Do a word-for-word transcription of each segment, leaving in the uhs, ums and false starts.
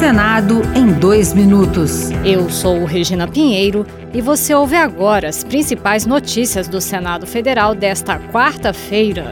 Senado em dois minutos. Eu sou Regina Pinheiro e você ouve agora as principais notícias do Senado Federal desta quarta-feira.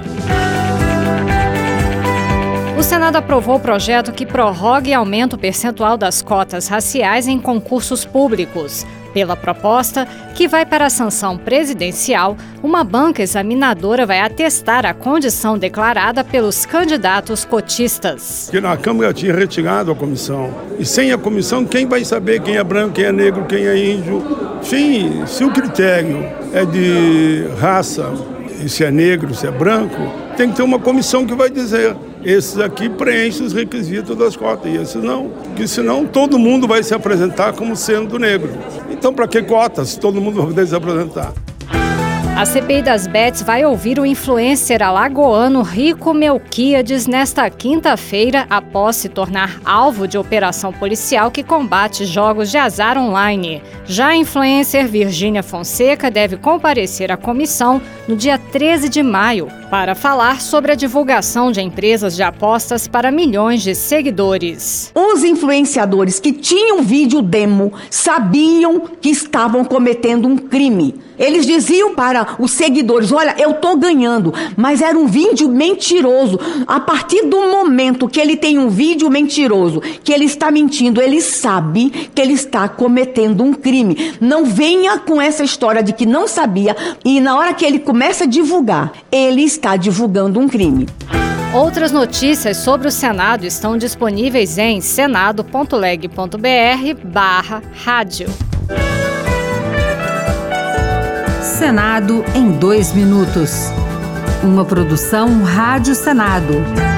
O Senado aprovou o projeto que prorroga e aumenta o percentual das cotas raciais em concursos públicos. Pela proposta, que vai para a sanção presidencial, uma banca examinadora vai atestar a condição declarada pelos candidatos cotistas. Que na Câmara tinha retirado a comissão. E sem a comissão, quem vai saber quem é branco, quem é negro, quem é índio? Enfim, se o critério é de raça, se é negro, se é branco, tem que ter uma comissão que vai dizer: esses aqui preenchem os requisitos das cotas, e esses não. Porque senão todo mundo vai se apresentar como sendo negro. Então, para que cotas se todo mundo vai poder se apresentar? A C P I das Bets vai ouvir o influencer alagoano Rico Melquíades nesta quinta-feira, após se tornar alvo de operação policial que combate jogos de azar online. Já a influencer Virgínia Fonseca deve comparecer à comissão no dia treze de maio para falar sobre a divulgação de empresas de apostas para milhões de seguidores. Os influenciadores que tinham vídeo demo sabiam que estavam cometendo um crime. Eles diziam para os seguidores: olha, eu tô ganhando, mas era um vídeo mentiroso. A partir do momento que ele tem um vídeo mentiroso, que ele está mentindo, ele sabe que ele está cometendo um crime. Não venha com essa história de que não sabia e na hora que ele começa a divulgar, ele está divulgando um crime. Outras notícias sobre o Senado estão disponíveis em senado.leg.br barra rádio. Senado em dois minutos. Uma produção Rádio Senado.